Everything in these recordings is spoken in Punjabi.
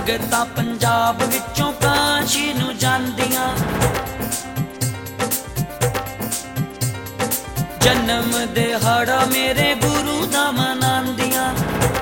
ਸੰਗਤਾਂ ਪੰਜਾਬ ਵਿੱਚੋਂ ਕਾਸ਼ੀ ਨੂੰ ਜਾਂਦੀਆਂ, ਜਨਮ ਦਿਹਾੜਾ ਮੇਰੇ ਗੁਰੂ ਦਾ ਮਨਾਉਂਦੀਆਂ।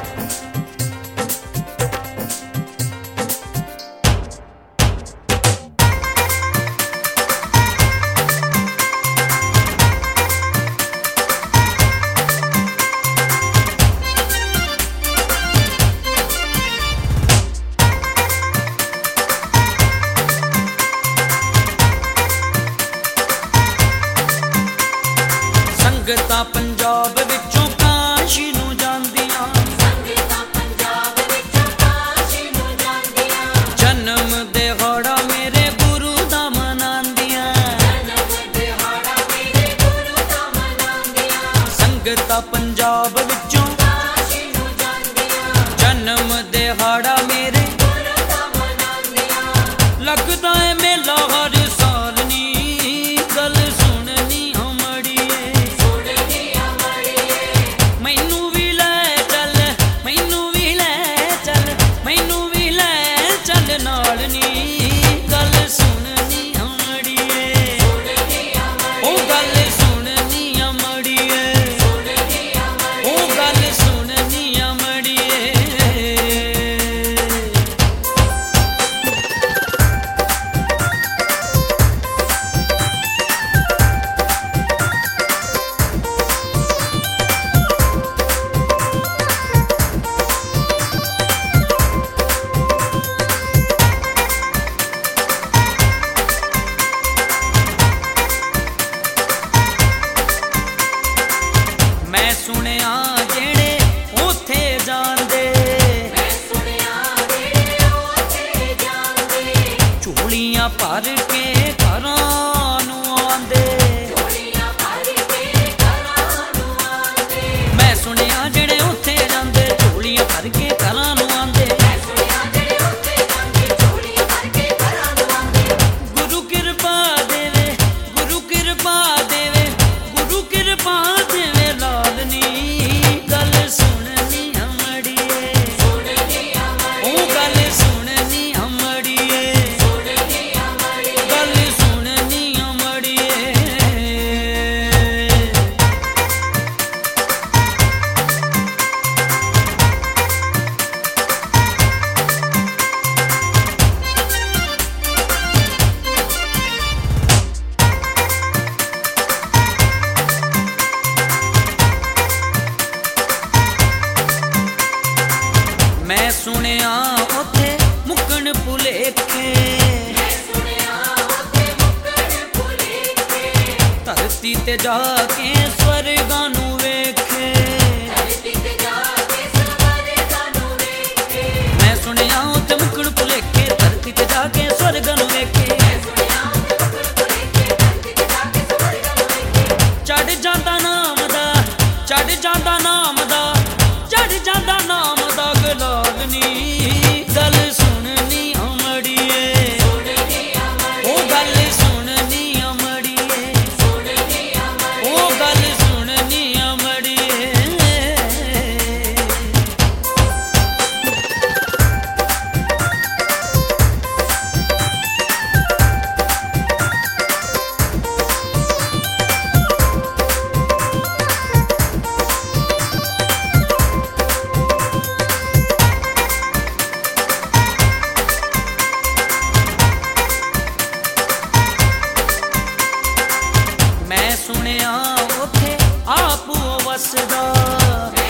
ਸੰਗਤਾਂ ਪੰਜਾਬ ਵਿੱਚੋਂ ਕਾਸ਼ੀ ਨੂੰ ਜਾਂਦੀਆਂ, ਸੰਗਤਾਂ ਪੰਜਾਬ ਵਿੱਚੋਂ ਕਾਸ਼ੀ ਨੂੰ ਜਾਂਦੀਆਂ, ਜਨਮ ਦਿਹਾੜਾ ਮੇਰੇ ਗੁਰੂ ਦਾ ਮਨਾਉਂਦੀਆਂ, ਜਨਮ ਦਿਹਾੜਾ ਮੇਰੇ ਗੁਰੂ ਦਾ ਮਨਾਉਂਦੀਆਂ। ਸੰਗਤਾਂ ਪੰਜਾਬ ਵਿੱਚੋਂ ਕਾਸ਼ੀ ਨੂੰ ਜਾਂਦੀਆਂ, ਜਨਮ ਦਿਹਾੜਾ ਮੇਰੇ ਗੁਰੂ ਦਾ ਮਨਾਉਂਦੀਆਂ। ਲੱਗਦਾ ਏ ਮੇਲਾ ਹਰ ਸਾਲ ਨੀ, ਗੱਲ ਸੁਣਨੀ ਅਮੜੀਏ, ਸੁਣਨੀ ਅਮੜੀਏ, ਮੈਨੂੰ ਵੀ ਲੈ ਚੱਲ, ਮੈਨੂੰ ਵੀ ਲੈ ਚੱਲ, ਮੈਨੂੰ ਵੀ ਲੈ ਚੱਲ ਨਾਲ ਨੀ, ਗੱਲ ਸੁਣਨੀ ਅਮੜੀਏ, ਸੁਣਨੀ ਅਮੜੀਏ, ਉਹ ਗੱਲ ਸੁਣਨੀ ਅਮੜੀਏ, ਸੁਣਨੀ ਅਮੜੀਏ। ਉਹ ਗੱਲ ਸੁਣਨੀ ਅਮੜੀਏ। ਮੈਂ ਸੁਣਿਆ ਜਿਹੜੇ ਉੱਥੇ ਜਾਂਦੇ, ਮੈਂ ਸੁਣਿਆ ਜਿਹੜੇ ਉੱਥੇ ਜਾਂਦੇ, ਝੋਲੀਆਂ ਭਰ ਕੇ ਘਰਾਂ ਨੂੰ ਆਉਂਦੇ। ਝੋਲੀਆਂ ਭਰ ਕੇ ਘਰਾਂ ਨੂੰ ਆਉਂਦੇ। ਮੈਂ ਸੁਣਿਆ ਜਿਹੜੇ ਉੱਥੇ ਜਾਂਦੇ, ਝੋਲੀਆਂ ਭਰ ਕੇ ਘਰਾਂ ਨੂੰ ਆਉਂਦੇ। ਮੈਂ ਸੁਣਿਆ ਜਿਹੜੇ ਉੱਥੇ ਜਾਂਦੇ, ਝੋਲੀਆਂ ਭਰ ਕੇ ਘਰਾਂ ਨੂੰ ਆਉਂਦੇ। ਗੁਰੂ ਕਿਰਪਾ ਦੇਵੇ, ਗੁਰੂ ਕਿਰਪਾ ਦੇਵੇ, ਗੁਰੂ ਕਿਰਪਾ ਦੇਵੇ ਲਾਲਨੀ, ਗੱਲ ਸੁਣਨੀ ਅਮੜੀਏ, ਸੁਣਨੀ ਅਮੜੀਏ, ਉਹ ਗੱਲ ਸੁਣਨੀ ਅਮੜੀਏ, ਸੁਣਨੀ ਅਮੜੀਏ। ਗੱਲ ਸੁਣਨੀ ਅਮੜੀਏ। ਮੈਂ ਸੁਣਿਆ ਉੱਥੇ ਮੁੱਕਣ ਭੁਲੇਖੇ, ਮੈਂ ਸੁਣਿਆ ਉੱਥੇ ਮੁੱਕਣ ਭੁਲੇਖੇ, ਧਰਤੀ ਤੇ ਜਾ ਕੇ ਸਵਰਗਾਂ ਨੂੰ ਵੇਖੇ। ਧਰਤੀ ਤੇ ਜਾ ਕੇ ਸਵਰਗਾਂ ਨੂੰ ਵੇਖੇ। ਮੈਂ ਸੁਣਿਆ ਉੱਥੇ ਮੁੱਕਣ ਭੁਲੇਖੇ, ਧਰਤੀ ਤੇ ਜਾ ਕੇ ਸਵਰਗਾਂ ਨੂੰ ਵੇਖੇ। ਮੈਂ ਸੁਣਿਆ ਉੱਥੇ ਮੁੱਕਣ ਭੁਲੇਖੇ, ਧਰਤੀ ਤੇ ਜਾ ਕੇ ਸਵਰਗਾਂ ਨੂੰ ਵੇਖੇ। ਚੜ ਜਾਂਦਾ ਨਾਮ ਦਾ, ਚੜ ਜਾਂਦਾ ਨਾਮ ਦਾ, ਚੜ ਜਾਂਦਾ ਨਾਮ ਦਾ ਗਲਾਲਨੀ, ਗੱਲ ਸੁਣਨੀ ਅਮੜੀਏ, ਸੁਣਨੀ ਅਮੜੀਏ, ਉਹ ਗੱਲ ਸੁਣਨੀ ਅਮੜੀਏ, ਸੁਣਨੀ ਅਮੜੀਏ। ਉਹ ਗੱਲ ਸੁਣਨੀ ਅਮੜੀਏ। ਮੈਂ ਸੁਣਿਆ ਉੱਥੇ ਆਪ ਵਸਦਾ,